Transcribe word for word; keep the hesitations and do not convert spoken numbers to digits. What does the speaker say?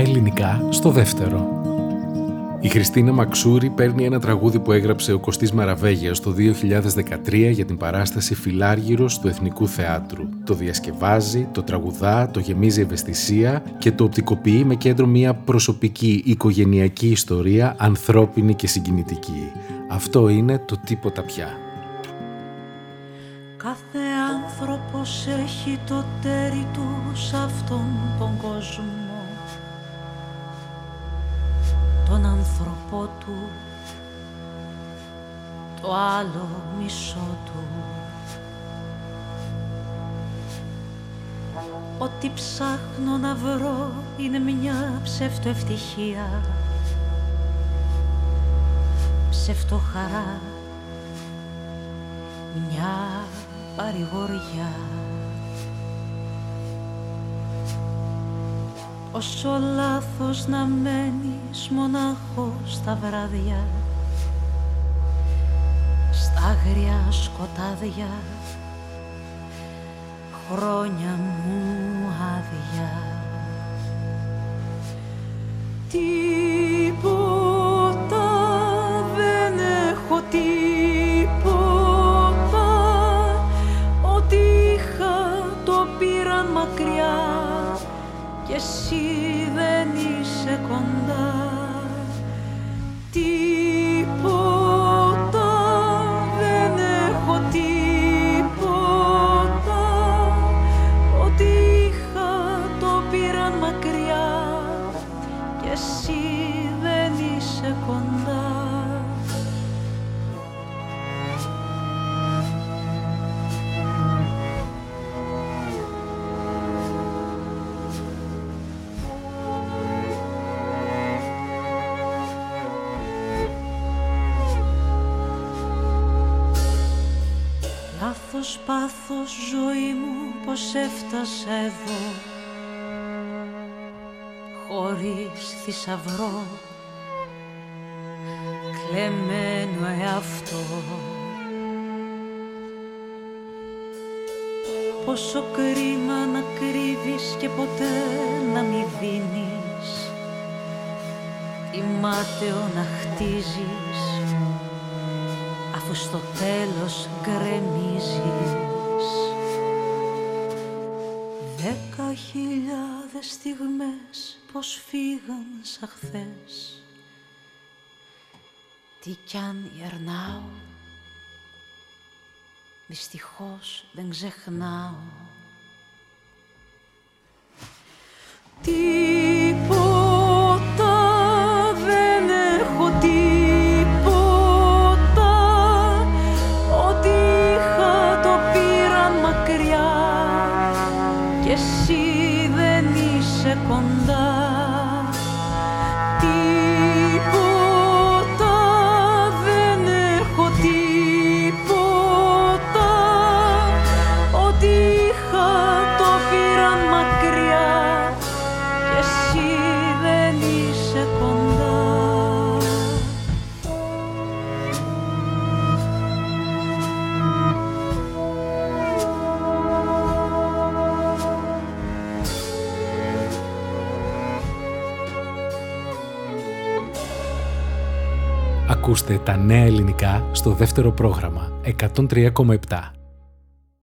ελληνικά στο δεύτερο. Η Χριστίνα Μαξούρη παίρνει ένα τραγούδι που έγραψε ο Κωστής Μαραβέγιας το δύο χιλιάδες δεκατρία για την παράσταση Φιλάργυρος του Εθνικού Θεάτρου. Το διασκευάζει, το τραγουδά, το γεμίζει ευαισθησία και το οπτικοποιεί με κέντρο μια προσωπική οικογενειακή ιστορία, ανθρώπινη και συγκινητική. Αυτό είναι το τίποτα πια. Κάθε άνθρωπος έχει το τέρι του σε αυτόν τον κόσμο, τον άνθρωπό του, το άλλο μισό του. Ό,τι ψάχνω να βρω είναι μια ψευτοευτυχία, ψευτοχαρά, μια παρηγοριά. Όσο λάθος να μένεις μονάχος τα βράδια, στα άγρια σκοτάδια, χρόνια μου άδεια. Τίποτα δεν έχω, τίποτα, ό,τι είχα το πήραν μακριά κι εσύ δεν είσαι κοντά. Τίποτα δεν έχω, τίποτα, ό,τι είχα το πήραν μακριά κι εσύ δεν είσαι κοντά. Λάθος πάθος ζωή μου, πως έφτασα εδώ χωρίς θησαυρό, κλεμμένο εαυτό. Πόσο κρίμα να κρύβεις και ποτέ να μη δίνεις, τι μάταιο να χτίζεις αφού στο τέλος γκρεμίζεις. Δέκα χιλιάδες στιγμές πως φύγαν σαν χθες, τι κι αν γερνάω, δυστυχώς δεν ξεχνάω. Τίποτα δεν έχω, τίποτα, ό,τι είχα το πήραν μακριά κι εσύ δεν είσαι κοντά. Τίποτα δεν έχω, τίποτα, ό,τι είχα το πήραν μακριά κι εσύ δεν είσαι κοντά. Ακούστε τα νέα ελληνικά στο δεύτερο πρόγραμμα εκατόν τρία κόμμα επτά.